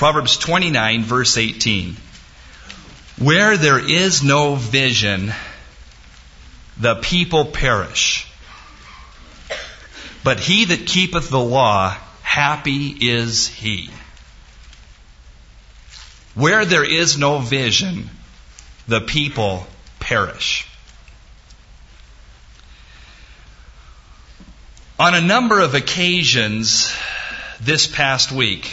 Proverbs 29, verse 18. Where there is no vision, the people perish. But he that keepeth the law, happy is he. Where there is no vision, the people perish. On a number of occasions this past week,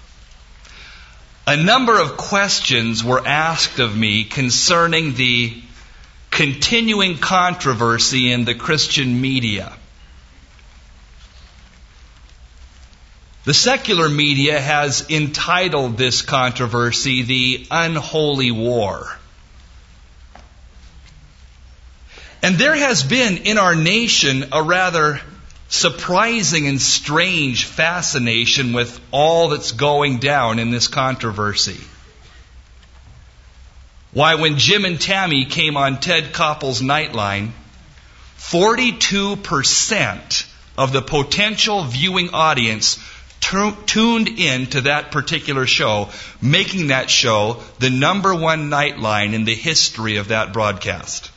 a number of questions were asked of me concerning the continuing controversy in the Christian media. The secular media has entitled this controversy the Unholy War. And there has been in our nation a rather surprising and strange fascination with all that's going down in this controversy. Why, when Jim and Tammy came on Ted Koppel's Nightline, 42% of the potential viewing audience tuned in to that particular show, making that show the number one Nightline in the history of that broadcast.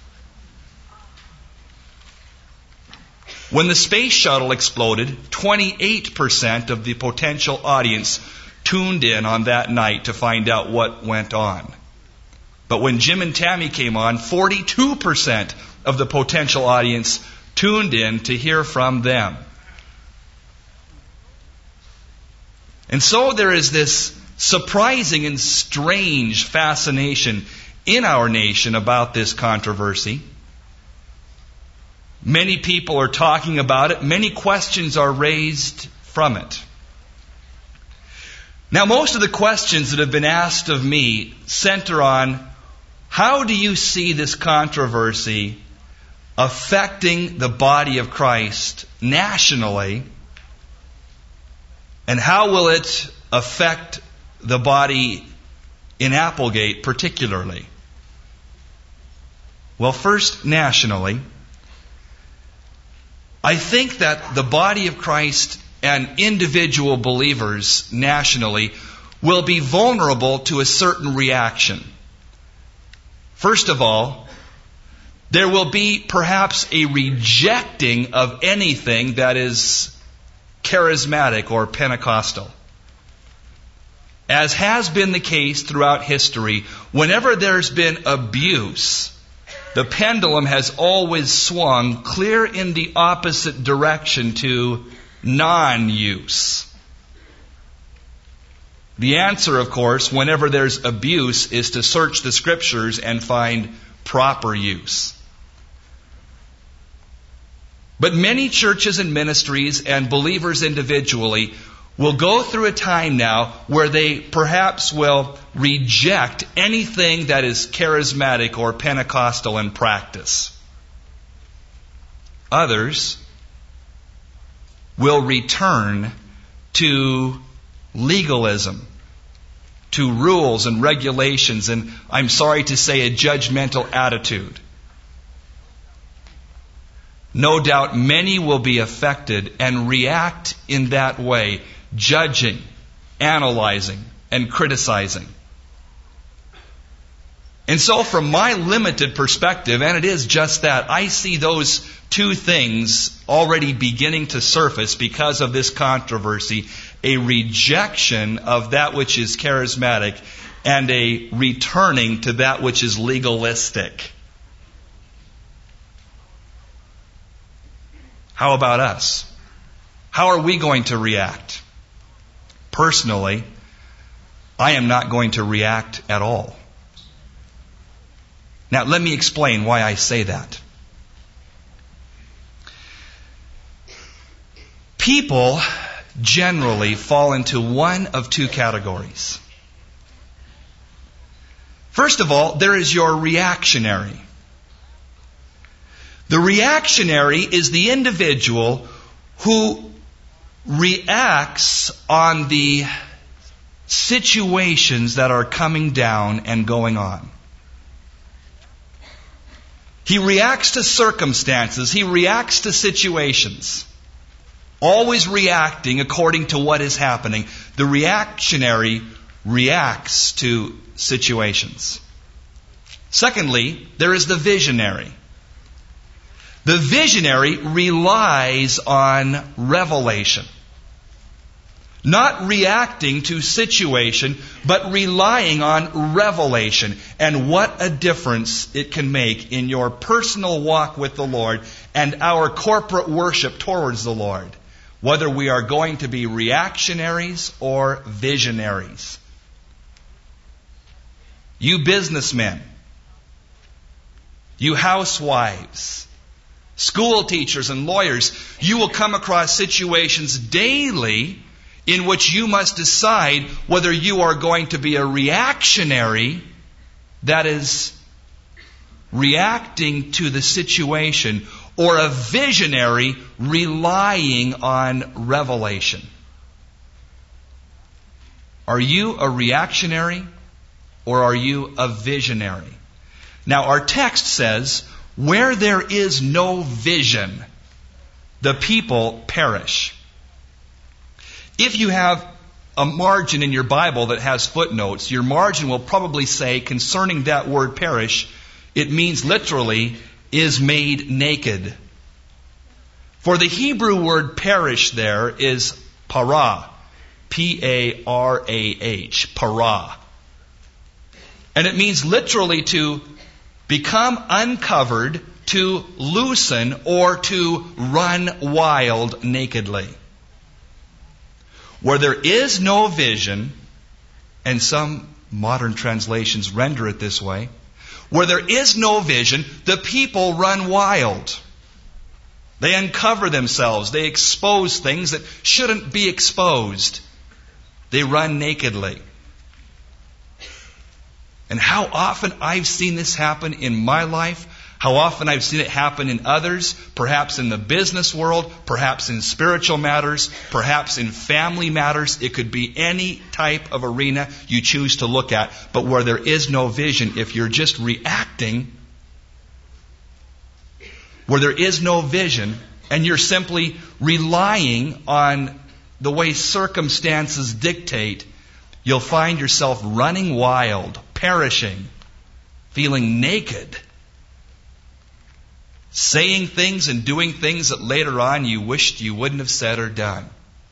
When the space shuttle exploded, 28% of the potential audience tuned in on that night to find out what went on. But when Jim and Tammy came on, 42% of the potential audience tuned in to hear from them. And so there is this surprising and strange fascination in our nation about this controversy. Many people are talking about it. Many questions are raised from it. Now, most of the questions that have been asked of me center on how do you see this controversy affecting the body of Christ nationally, and how will it affect the body in Applegate particularly? Well, first, nationally, I think that the body of Christ and individual believers nationally will be vulnerable to a certain reaction. First of all, there will be perhaps a rejecting of anything that is charismatic or Pentecostal. As has been the case throughout history, whenever there's been abuse, the pendulum has always swung clear in the opposite direction to non-use. The answer, of course, whenever there's abuse, is to search the Scriptures and find proper use. But many churches and ministries and believers individually will go through a time now where they perhaps will reject anything that is charismatic or Pentecostal in practice. Others will return to legalism, to rules and regulations, and I'm sorry to say a judgmental attitude. No doubt many will be affected and react in that way, judging, analyzing, and criticizing. And so from my limited perspective, and it is just that, I see those two things already beginning to surface because of this controversy: a rejection of that which is charismatic and a returning to that which is legalistic. How about us? How are we going to react? Personally, I am not going to react at all. Now, let me explain why I say that. People generally fall into one of two categories. First of all, there is your reactionary. The reactionary is the individual who reacts on the situations that are coming down and going on. He reacts to circumstances. He reacts to situations. Always reacting according to what is happening. The reactionary reacts to situations. Secondly, there is the visionary. The visionary relies on revelation. Not reacting to situation, but relying on revelation. And what a difference it can make in your personal walk with the Lord and our corporate worship towards the Lord. Whether we are going to be reactionaries or visionaries. You businessmen, you housewives, school teachers and lawyers, you will come across situations daily in which you must decide whether you are going to be a reactionary, that is, reacting to the situation, or a visionary relying on revelation. Are you a reactionary or are you a visionary? Now our text says, where there is no vision, the people perish. If you have a margin in your Bible that has footnotes, your margin will probably say concerning that word perish, it means literally is made naked. For the Hebrew word perish there is parah. P-A-R-A-H. Parah. And it means literally to become uncovered, to loosen, or to run wild nakedly. Where there is no vision, and some modern translations render it this way, where there is no vision, the people run wild. They uncover themselves. They expose things that shouldn't be exposed. They run nakedly. And how often I've seen this happen in my life, how often I've seen it happen in others, perhaps in the business world, perhaps in spiritual matters, perhaps in family matters. It could be any type of arena you choose to look at. But where there is no vision, if you're just reacting, where there is no vision, and you're simply relying on the way circumstances dictate, you'll find yourself running wild, perishing, feeling naked, saying things and doing things that later on you wished you wouldn't have said or done.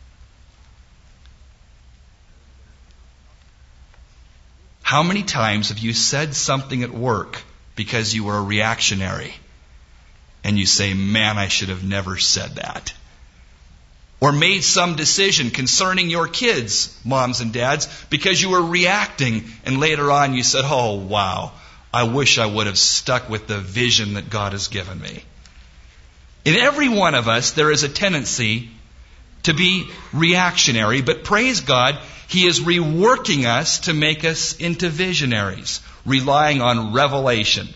How many times have you said something at work because you were a reactionary and you say, man, I should have never said that? Or made some decision concerning your kids, moms and dads, because you were reacting and later on you said, oh wow, I wish I would have stuck with the vision that God has given me. In every one of us, there is a tendency to be reactionary, but praise God, He is reworking us to make us into visionaries, relying on revelation.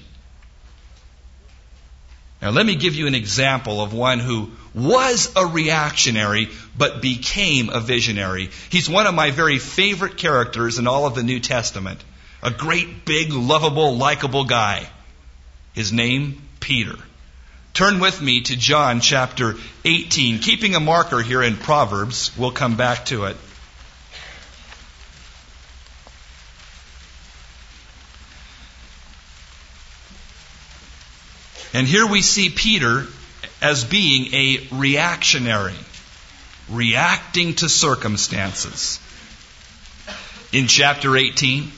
Now let me give you an example of one who was a reactionary but became a visionary. He's one of my very favorite characters in all of the New Testament. A great, big, lovable, likable guy. His name, Peter. Turn with me to John chapter 18. Keeping a marker here in Proverbs, we'll come back to it. And here we see Peter as being a reactionary, reacting to circumstances. In chapter 18,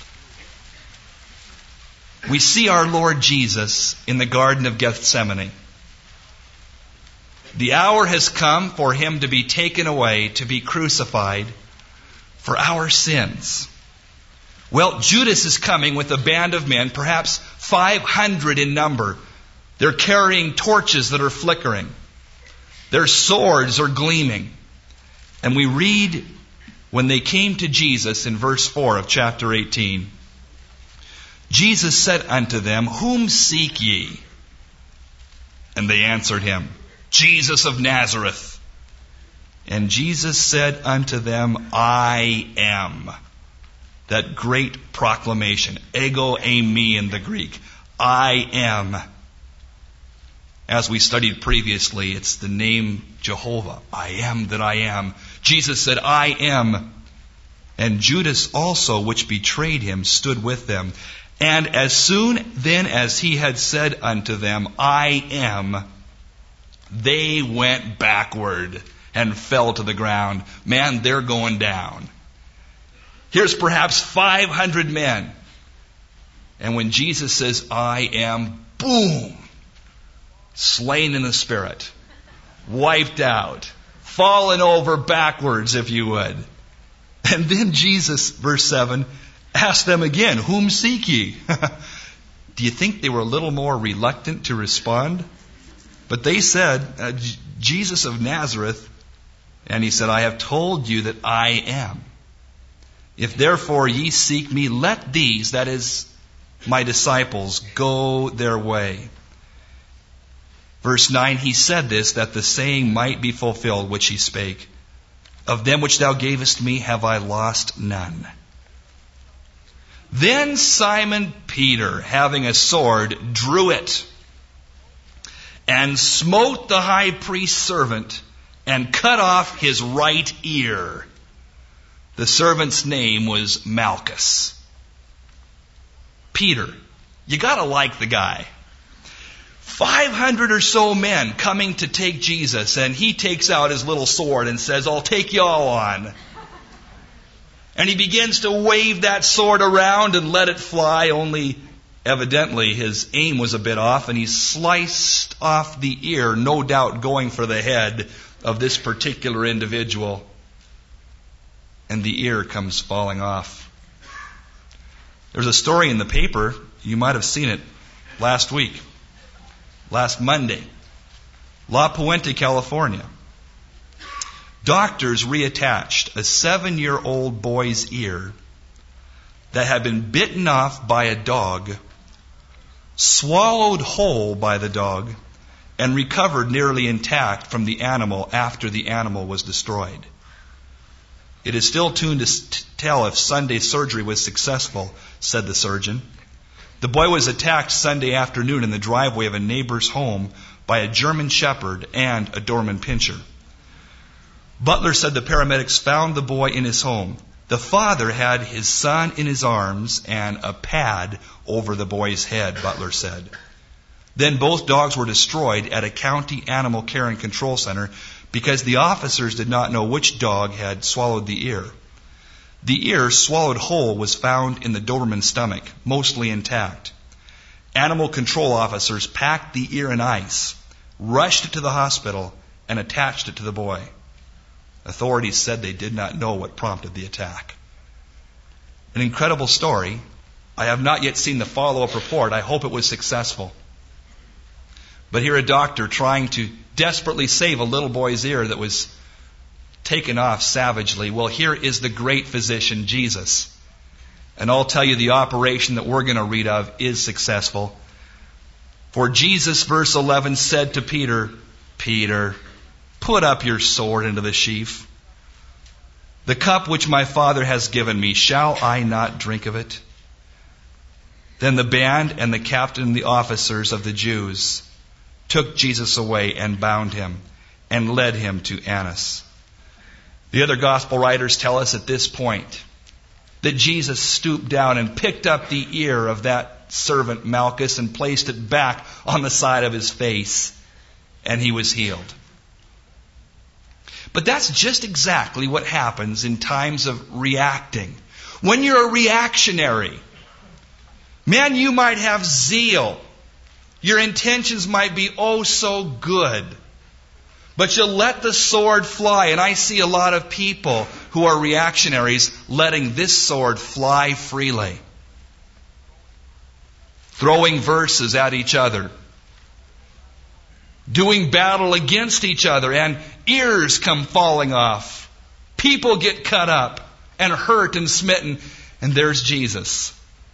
we see our Lord Jesus in the Garden of Gethsemane. The hour has come for Him to be taken away, to be crucified for our sins. Well, Judas is coming with a band of men, perhaps 500 in number. They're carrying torches that are flickering. Their swords are gleaming. And we read, when they came to Jesus in verse 4 of chapter 18, Jesus said unto them, whom seek ye? And they answered him, Jesus of Nazareth. And Jesus said unto them, I am. That great proclamation, ego eimi in the Greek. I am. As we studied previously, it's the name Jehovah. I am that I am. Jesus said, I am. And Judas also, which betrayed him, stood with them. And as soon then as he had said unto them, I am, they went backward and fell to the ground. Man, they're going down. Here's perhaps 500 men. And when Jesus says, I am, boom, slain in the Spirit, wiped out, fallen over backwards, if you would. And then Jesus, verse 7, asked them again, whom seek ye? Do you think they were a little more reluctant to respond? But they said, Jesus of Nazareth. And he said, I have told you that I am. If therefore ye seek me, let these, that is, my disciples, go their way. Verse 9, he said this, that the saying might be fulfilled which he spake. Of them which thou gavest me have I lost none. Then Simon Peter, having a sword, drew it, and smote the high priest's servant, and cut off his right ear. The servant's name was Malchus. Peter, you gotta like the guy. 500 or so men coming to take Jesus, and he takes out his little sword and says, I'll take y'all on. And he begins to wave that sword around and let it fly, only evidently his aim was a bit off, and he sliced off the ear, no doubt going for the head of this particular individual. And the ear comes falling off. There's a story in the paper, you might have seen it last week, last Monday. La Puente, California. Doctors reattached a 7-year-old boy's ear that had been bitten off by a dog, swallowed whole by the dog, and recovered nearly intact from the animal after the animal was destroyed. It is still too soon to tell if Sunday surgery was successful, said the surgeon. The boy was attacked Sunday afternoon in the driveway of a neighbor's home by a German Shepherd and a Doberman Pinscher. Butler said the paramedics found the boy in his home. The father had his son in his arms and a pad over the boy's head, Butler said. Then both dogs were destroyed at a county animal care and control center because the officers did not know which dog had swallowed the ear. The ear, swallowed whole, was found in the Doberman's stomach, mostly intact. Animal control officers packed the ear in ice, rushed it to the hospital, and attached it to the boy. Authorities said they did not know what prompted the attack. An incredible story. I have not yet seen the follow-up report. I hope it was successful. But here a doctor trying to desperately save a little boy's ear that was taken off savagely. Well, here is the great physician, Jesus. And I'll tell you the operation that we're going to read of is successful. For Jesus, verse 11, said to Peter, Peter, put up your sword into the sheath. The cup which my Father has given me, shall I not drink of it? Then the band and the captain and the officers of the Jews took Jesus away and bound him and led him to Annas. The other gospel writers tell us at this point that Jesus stooped down and picked up the ear of that servant Malchus and placed it back on the side of his face, and he was healed. But that's just exactly what happens in times of reacting. When you're a reactionary, man, you might have zeal. Your intentions might be oh so good. But you let the sword fly. And I see a lot of people who are reactionaries letting this sword fly freely. Throwing verses at each other. Doing battle against each other, and ears come falling off. People get cut up and hurt and smitten, and there's Jesus.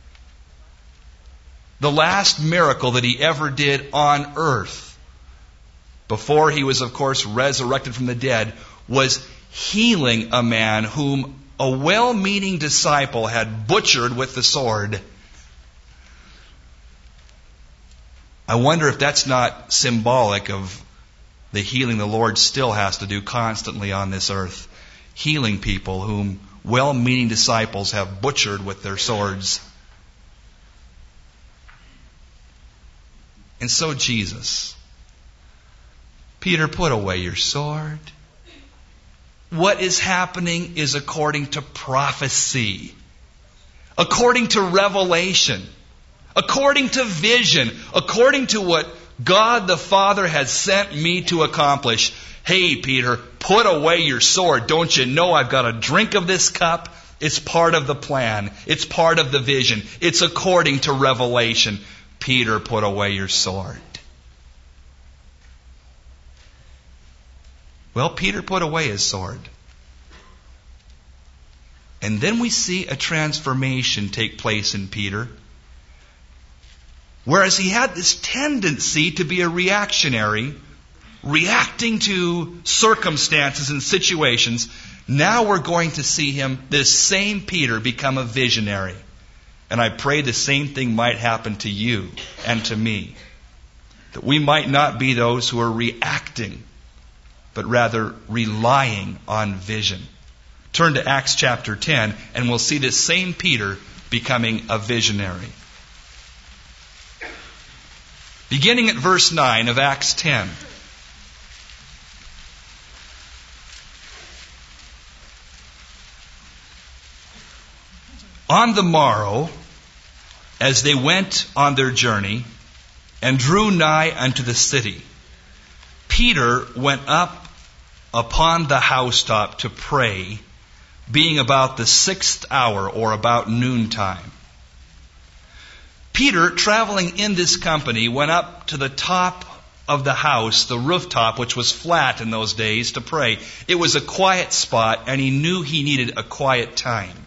The last miracle that he ever did on earth, before he was, of course, resurrected from the dead, was healing a man whom a well-meaning disciple had butchered with the sword. I wonder if that's not symbolic of the healing the Lord still has to do constantly on this earth. Healing people whom well-meaning disciples have butchered with their swords. And so Jesus, Peter, put away your sword. What is happening is according to prophecy, according to revelation, according to vision, according to what God the Father has sent me to accomplish. Hey, Peter, put away your sword. Don't you know I've got to drink of this cup? It's part of the plan. It's part of the vision. It's according to revelation. Peter, put away your sword. Well, Peter put away his sword. And then we see a transformation take place in Peter. Whereas he had this tendency to be a reactionary, reacting to circumstances and situations, now we're going to see him, this same Peter, become a visionary. And I pray the same thing might happen to you and to me. That we might not be those who are reacting, but rather relying on vision. Turn to Acts chapter 10, and we'll see this same Peter becoming a visionary. Beginning at verse 9 of Acts 10. On the morrow, as they went on their journey and drew nigh unto the city, Peter went up upon the housetop to pray, being about the 6th hour, or about noontime. Peter, traveling in this company, went up to the top of the house, the rooftop, which was flat in those days, to pray. It was a quiet spot, and he knew he needed a quiet time.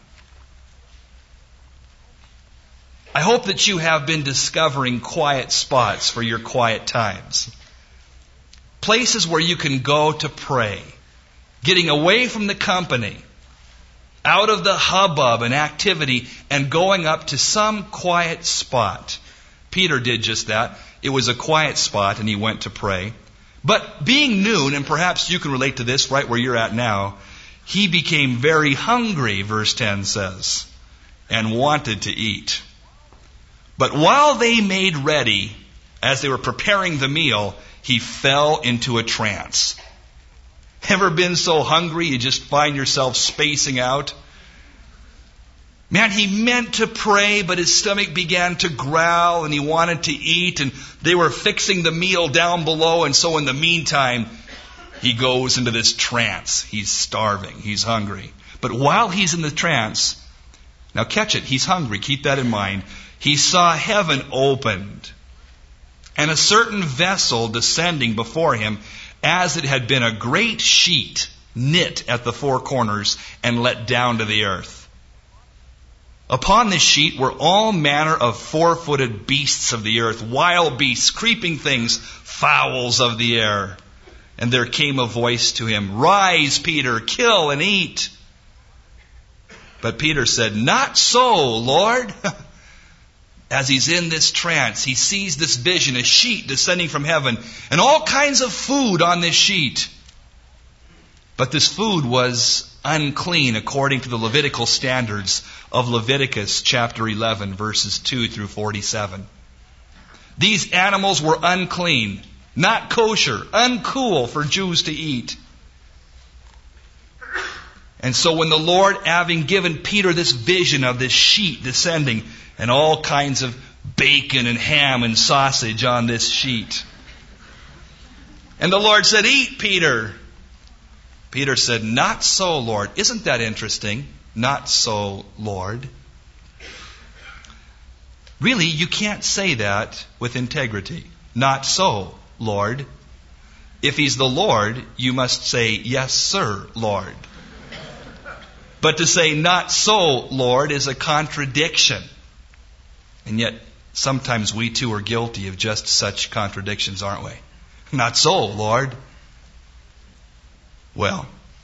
I hope that you have been discovering quiet spots for your quiet times. Places where you can go to pray. Getting away from the company, out of the hubbub and activity, and going up to some quiet spot. Peter did just that. It was a quiet spot, and he went to pray. But being noon, and perhaps you can relate to this right where you're at now, he became very hungry, verse 10 says, and wanted to eat. But while they made ready, as they were preparing the meal, he fell into a trance. Ever been so hungry you just find yourself spacing out? Man, he meant to pray, but his stomach began to growl and he wanted to eat, and they were fixing the meal down below, and so in the meantime, he goes into this trance. He's starving. He's hungry. But while he's in the trance, now catch it, he's hungry. Keep that in mind. He saw heaven opened, and a certain vessel descending before him, as it had been a great sheet knit at the four corners and let down to the earth. Upon this sheet were all manner of four-footed beasts of the earth, wild beasts, creeping things, fowls of the air. And there came a voice to him, "Rise, Peter, kill and eat." But Peter said, "Not so, Lord." As he's in this trance, he sees this vision, a sheet descending from heaven, and all kinds of food on this sheet. But this food was unclean according to the Levitical standards of Leviticus chapter 11, verses 2 through 47. These animals were unclean, not kosher, uncool for Jews to eat. And so when the Lord, having given Peter this vision of this sheet descending, and all kinds of bacon and ham and sausage on this sheet. And the Lord said, "Eat, Peter." Peter said, "Not so, Lord." Isn't that interesting? Not so, Lord. Really, you can't say that with integrity. Not so, Lord. If he's the Lord, you must say, "Yes, sir, Lord." But to say, "Not so, Lord," is a contradiction. And yet, sometimes we too are guilty of just such contradictions, aren't we? "Not so, Lord." Well,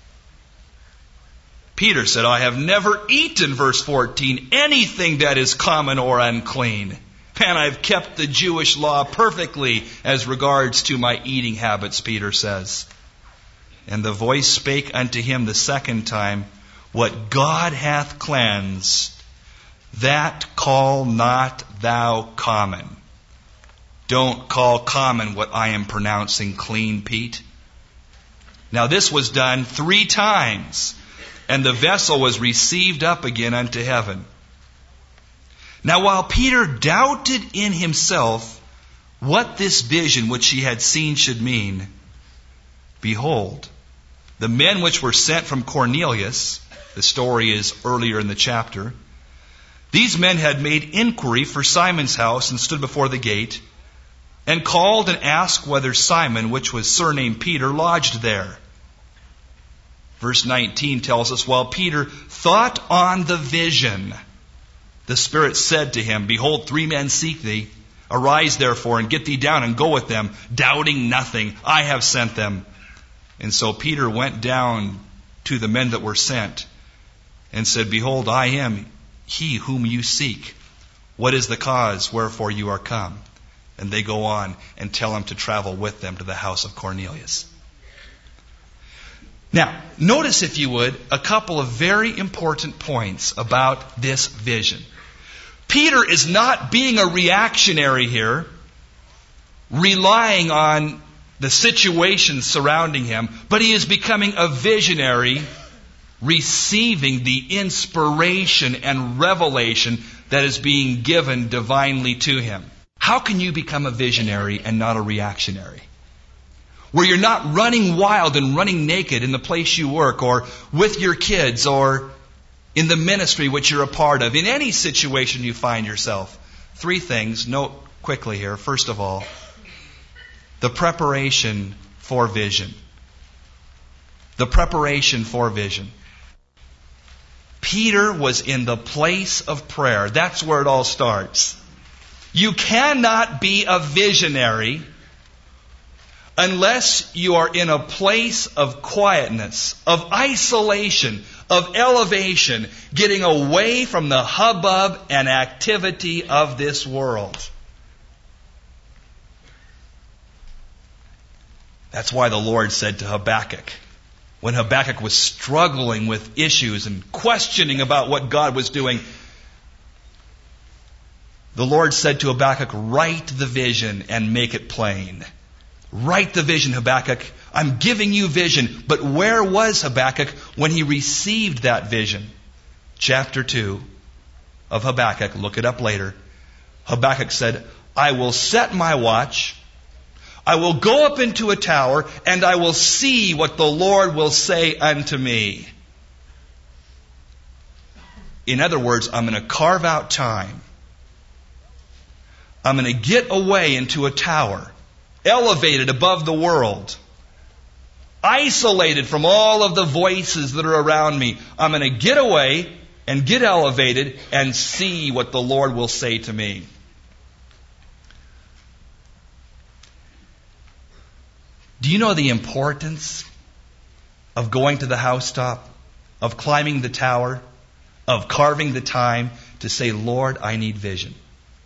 Peter said, "I have never eaten," verse 14, "anything that is common or unclean. And I've kept the Jewish law perfectly as regards to my eating habits," Peter says. And the voice spake unto him the second time, What God hath cleansed, that call not thou common. Don't call common what I am pronouncing clean, Pete. Now this was done 3 times, and the vessel was received up again unto heaven. Now while Peter doubted in himself what this vision which he had seen should mean, behold, the men which were sent from Cornelius, the story is earlier in the chapter, these men had made inquiry for Simon's house and stood before the gate, and called and asked whether Simon, which was surnamed Peter, lodged there. Verse 19 tells us, while Peter thought on the vision, the Spirit said to him, behold, 3 men seek thee. Arise therefore and get thee down and go with them, doubting nothing. I have sent them. And so Peter went down to the men that were sent and said, behold, I am he whom you seek. What is the cause wherefore you are come? And they go on and tell him to travel with them to the house of Cornelius. Now, notice, if you would, a couple of very important points about this vision. Peter is not being a reactionary here, relying on the situation surrounding him, but he is becoming a visionary, receiving the inspiration and revelation that is being given divinely to him. How can you become a visionary and not a reactionary? Where you're not running wild and running naked in the place you work, or with your kids, or in the ministry which you're a part of, in any situation you find yourself. 3 things, note quickly here. First of all, the preparation for vision. The preparation for vision. Peter was in the place of prayer. That's where it all starts. You cannot be a visionary unless you are in a place of quietness, of isolation, of elevation, getting away from the hubbub and activity of this world. That's why the Lord said to Habakkuk, when Habakkuk was struggling with issues and questioning about what God was doing, the Lord said to Habakkuk, write the vision and make it plain. Write the vision, Habakkuk. I'm giving you vision. But where was Habakkuk when he received that vision? Chapter 2 of Habakkuk. Look it up later. Habakkuk said, I will set my watch. I will go up into a tower, and I will see what the Lord will say unto me. In other words, I'm going to carve out time. I'm going to get away into a tower, elevated above the world, isolated from all of the voices that are around me. I'm going to get away and get elevated and see what the Lord will say to me. Do you know the importance of going to the housetop, of climbing the tower, of carving the time to say, Lord, I need vision?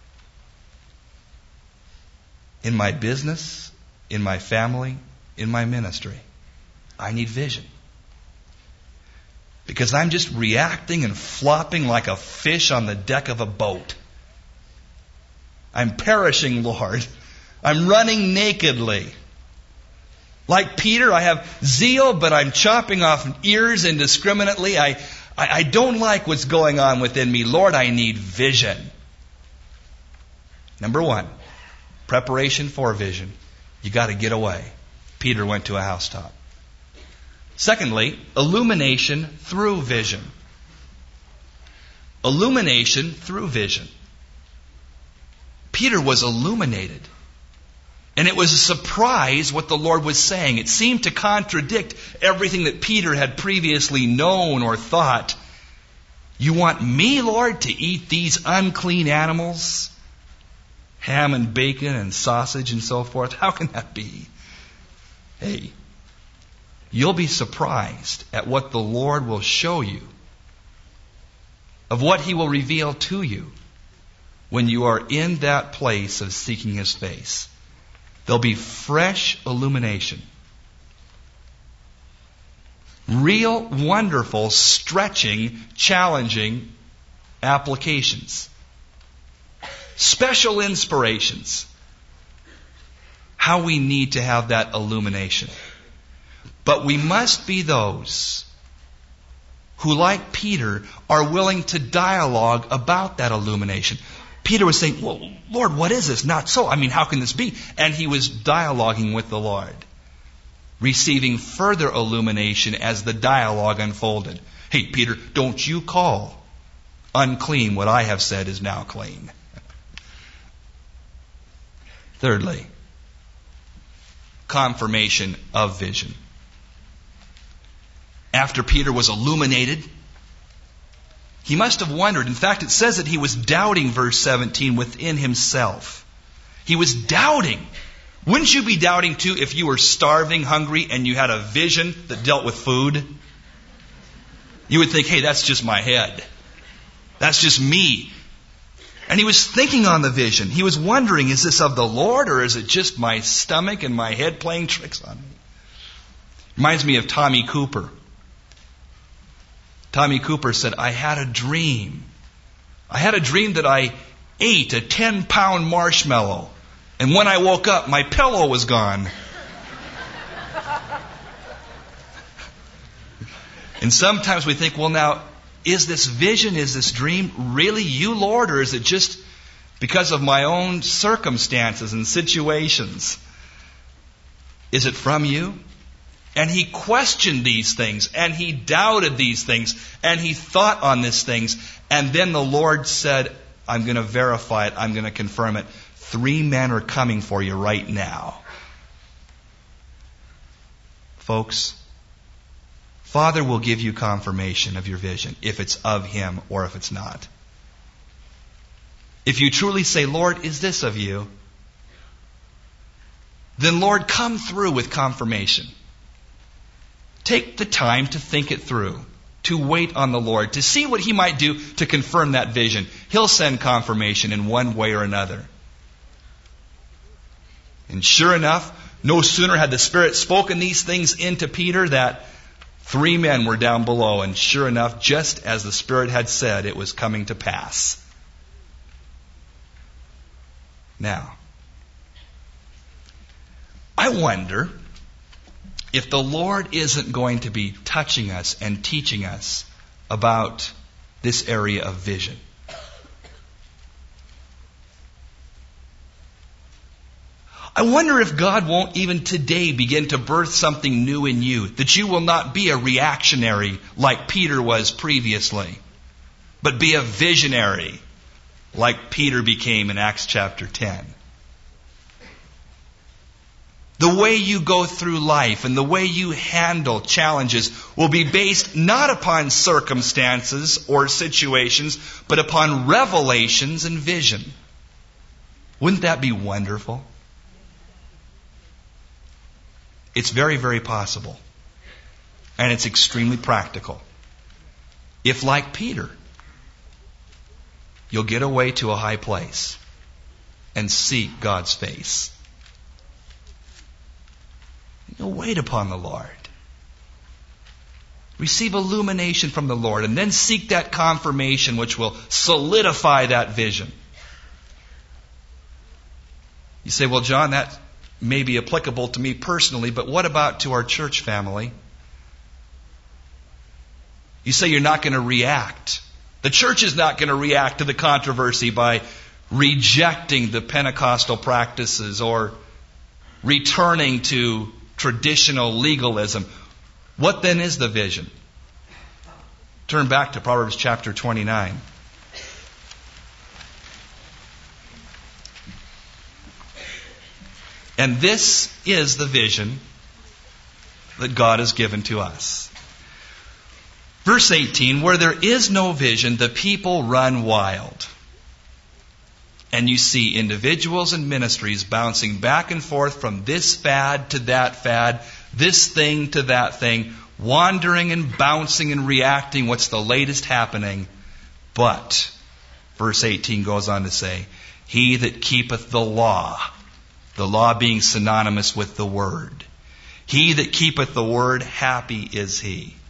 In my business, in my family, in my ministry, I need vision. Because I'm just reacting and flopping like a fish on the deck of a boat. I'm perishing, Lord. I'm running nakedly. Like Peter, I have zeal, but I'm chopping off ears indiscriminately. I don't like what's going on within me. Lord, I need vision. Number 1. Preparation for vision. You got to get away. Peter went to a housetop. Secondly, illumination through vision. Illumination through vision. Peter was illuminated. And it was a surprise what the Lord was saying. It seemed to contradict everything that Peter had previously known or thought. You want me, Lord, to eat these unclean animals? Ham and bacon and sausage and so forth? How can that be? Hey, you'll be surprised at what the Lord will show you, of what He will reveal to you when you are in that place of seeking His face. There'll be fresh illumination. Real, wonderful, stretching, challenging applications. Special inspirations. How we need to have that illumination. But we must be those who, like Peter, are willing to dialogue about that illumination. Peter was saying, well, Lord, what is this? Not so. I mean, how can this be? And he was dialoguing with the Lord, receiving further illumination as the dialogue unfolded. Hey, Peter, don't you call unclean what I have said is now clean. Thirdly, confirmation of vision. After Peter was illuminated, he must have wondered. In fact, it says that he was doubting, verse 17, within himself. He was doubting. Wouldn't you be doubting too if you were starving, hungry, and you had a vision that dealt with food? You would think, hey, that's just my head. That's just me. And he was thinking on the vision. He was wondering, is this of the Lord or is it just my stomach and my head playing tricks on me? Reminds me of Tommy Cooper. Tommy Cooper said, I had a dream. I had a dream that I ate a 10-pound marshmallow. And when I woke up, my pillow was gone. And sometimes we think, well, now, is this vision, is this dream really you, Lord? Or is it just because of my own circumstances and situations? Is it from you? And he questioned these things, and he doubted these things, and he thought on these things. And then the Lord said, I'm going to verify it, I'm going to confirm it. 3 men are coming for you right now. Folks, Father will give you confirmation of your vision, if it's of Him or if it's not. If you truly say, Lord, is this of you? Then Lord, come through with confirmation. Take the time to think it through, to wait on the Lord, to see what He might do to confirm that vision. He'll send confirmation in one way or another. And sure enough, no sooner had the Spirit spoken these things into Peter that 3 men were down below. And sure enough, just as the Spirit had said, it was coming to pass. Now, I wonder if the Lord isn't going to be touching us and teaching us about this area of vision. I wonder if God won't even today begin to birth something new in you, that you will not be a reactionary like Peter was previously, but be a visionary like Peter became in Acts chapter 10. The way you go through life and the way you handle challenges will be based not upon circumstances or situations, but upon revelations and vision. Wouldn't that be wonderful? It's very, very possible. And it's extremely practical. If, like Peter, you'll get away to a high place and seek God's face. You'll wait upon the Lord. Receive illumination from the Lord, and then seek that confirmation which will solidify that vision. You say, well, John, that may be applicable to me personally, but what about to our church family? You say you're not going to react. The church is not going to react to the controversy by rejecting the Pentecostal practices or returning to traditional legalism. What then is the vision? Turn back to Proverbs chapter 29. And this is the vision that God has given to us. Verse 18, where there is no vision, the people run wild. And you see individuals and ministries bouncing back and forth from this fad to that fad, this thing to that thing, wandering and bouncing and reacting. What's the latest happening? But, verse 18 goes on to say, he that keepeth the law being synonymous with the word. He that keepeth the word, happy is he.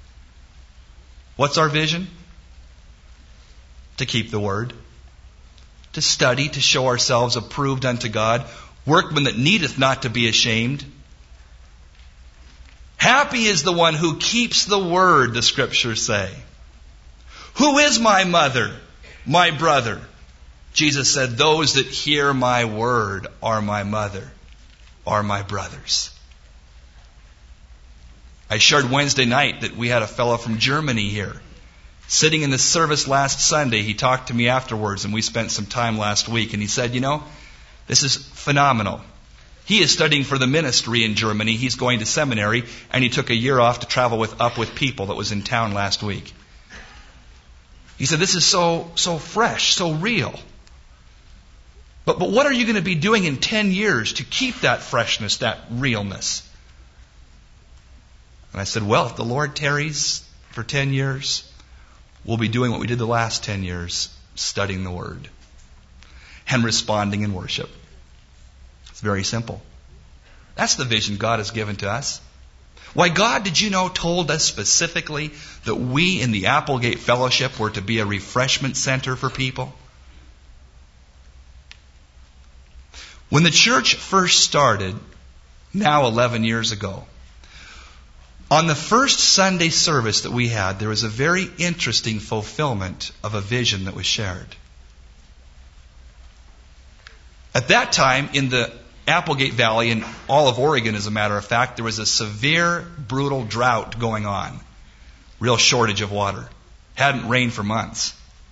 What's our vision? To keep the Word, to study, to show ourselves approved unto God, workmen that needeth not to be ashamed. Happy is the one who keeps the Word, the Scriptures say. Who is my mother, my brother? Jesus said, those that hear my word are my mother, are my brothers. I shared Wednesday night that we had a fellow from Germany here. Sitting in the service last Sunday, he talked to me afterwards, and we spent some time last week, and he said, this is phenomenal. He is studying for the ministry in Germany. He's going to seminary, and he took a year off to travel up with people that was in town last week. He said, this is so fresh, so real. But what are you going to be doing in 10 years to keep that freshness, that realness? And I said, well, if the Lord tarries for 10 years, we'll be doing what we did the last 10 years, studying the Word and responding in worship. It's very simple. That's the vision God has given to us. Why, God, did you know, told us specifically that we in the Applegate Fellowship were to be a refreshment center for people? When the church first started, now 11 years ago, on the first Sunday service that we had, there was a very interesting fulfillment of a vision that was shared. At that time, in the Applegate Valley, in all of Oregon, as a matter of fact, there was a severe, brutal drought going on. Real shortage of water. Hadn't rained for months.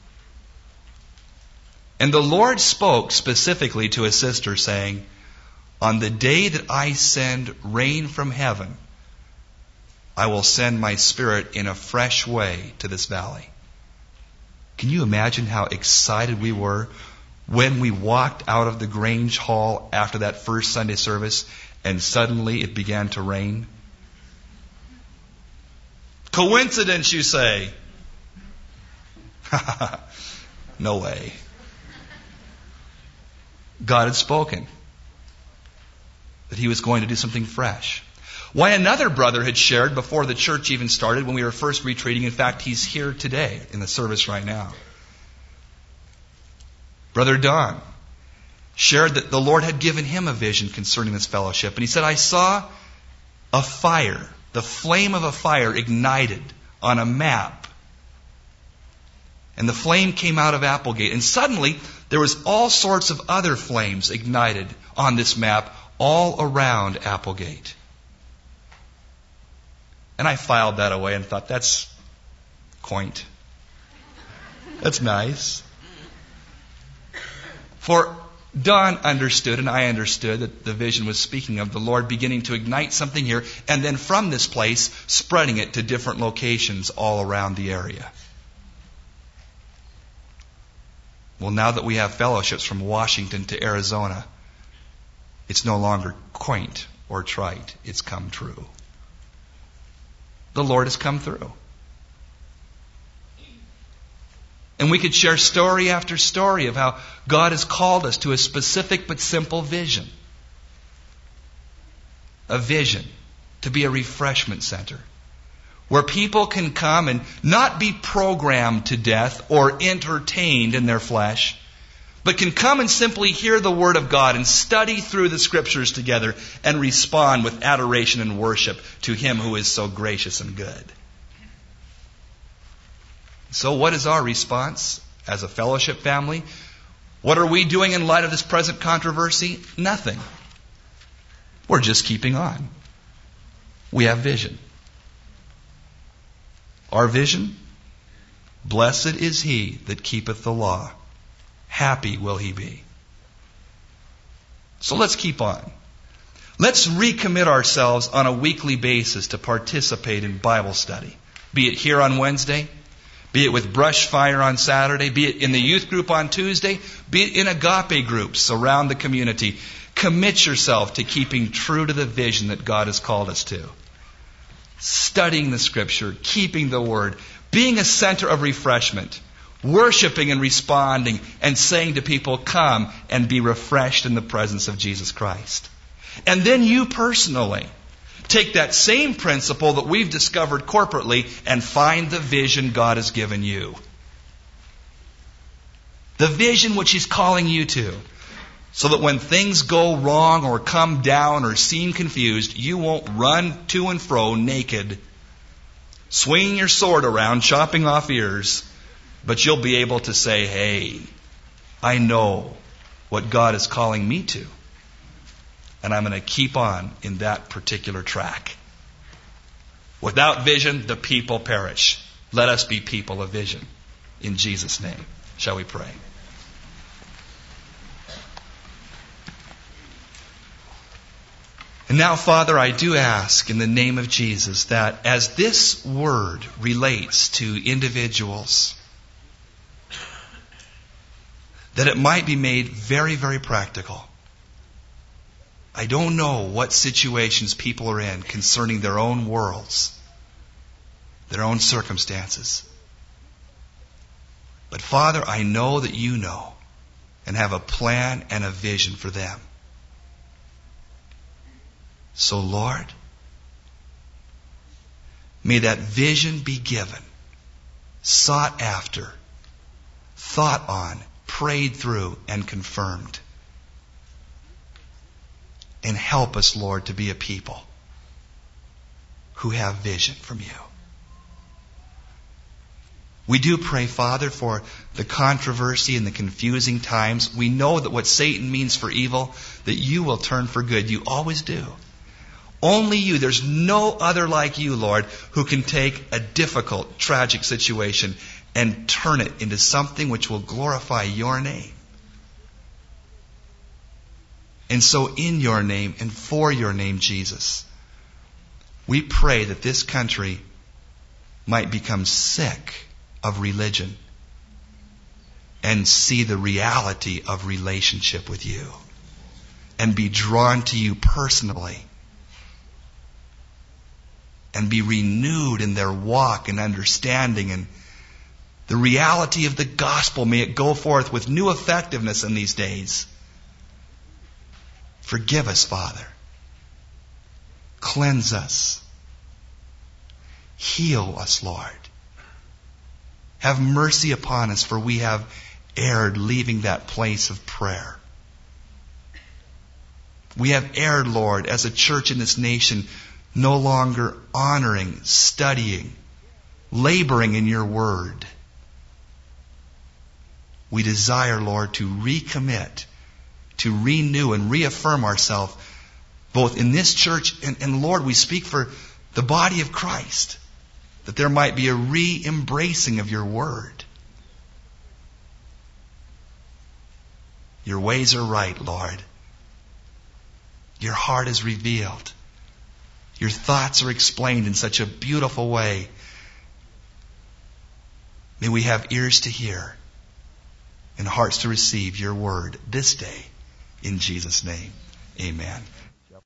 And the Lord spoke specifically to a sister saying, on the day that I send rain from heaven, I will send my Spirit in a fresh way to this valley. Can you imagine how excited we were when we walked out of the Grange Hall after that first Sunday service and suddenly it began to rain? Coincidence, you say? No way. God had spoken that He was going to do something fresh. Why, another brother had shared before the church even started, when we were first retreating. In fact, he's here today in the service right now. Brother Don shared that the Lord had given him a vision concerning this fellowship. And he said, I saw a fire, the flame of a fire ignited on a map. And the flame came out of Applegate. And suddenly, there was all sorts of other flames ignited on this map all around Applegate. And I filed that away and thought, that's quaint. That's nice. For Don understood, and I understood, that the vision was speaking of the Lord beginning to ignite something here, and then from this place, spreading it to different locations all around the area. Well, now that we have fellowships from Washington to Arizona, it's no longer quaint or trite. It's come true. The Lord has come through. And we could share story after story of how God has called us to a specific but simple vision. A vision to be a refreshment center where people can come and not be programmed to death or entertained in their flesh, but can come and simply hear the Word of God and study through the Scriptures together and respond with adoration and worship to Him who is so gracious and good. So what is our response as a fellowship family? What are we doing in light of this present controversy? Nothing. We're just keeping on. We have vision. Our vision? Blessed is he that keepeth the law. Happy will he be. So let's keep on. Let's recommit ourselves on a weekly basis to participate in Bible study. Be it here on Wednesday, be it with Brush Fire on Saturday, be it in the youth group on Tuesday, be it in agape groups around the community. Commit yourself to keeping true to the vision that God has called us to. Studying the Scripture, keeping the Word, being a center of refreshment, worshiping and responding and saying to people, come and be refreshed in the presence of Jesus Christ. And then you personally, Take that same principle that we've discovered corporately and find the vision God has given you. The vision which He's calling you to. So that when things go wrong or come down or seem confused, you won't run to and fro naked, swinging your sword around, chopping off ears, but you'll be able to say, hey, I know what God is calling me to, and I'm going to keep on in that particular track. Without vision, the people perish. Let us be people of vision. In Jesus' name, shall we pray? And now, Father, I do ask in the name of Jesus that as this word relates to individuals, that it might be made very, very practical. I don't know what situations people are in concerning their own worlds, their own circumstances. But Father, I know that you know and have a plan and a vision for them. So, Lord, may that vision be given, sought after, thought on, prayed through, and confirmed. And help us, Lord, to be a people who have vision from you. We do pray, Father, for the controversy and the confusing times. We know that what Satan means for evil, that you will turn for good. You always do. Only you, there's no other like you, Lord, who can take a difficult, tragic situation and turn it into something which will glorify your name. And so in your name and for your name, Jesus, we pray that this country might become sick of religion and see the reality of relationship with you and be drawn to you personally and be renewed in their walk and understanding and the reality of the gospel. May it go forth with new effectiveness in these days. Forgive us, Father. Cleanse us. Heal us, Lord. Have mercy upon us, for we have erred leaving that place of prayer. We have erred, Lord, as a church in this nation, no longer honoring, studying, laboring in your word. We desire, Lord, to recommit, to renew and reaffirm ourselves both in this church and Lord, we speak for the body of Christ, that there might be a re-embracing of your word. Your ways are right, Lord. Your heart is revealed. Your thoughts are explained in such a beautiful way. May we have ears to hear and hearts to receive your word this day. In Jesus' name, amen.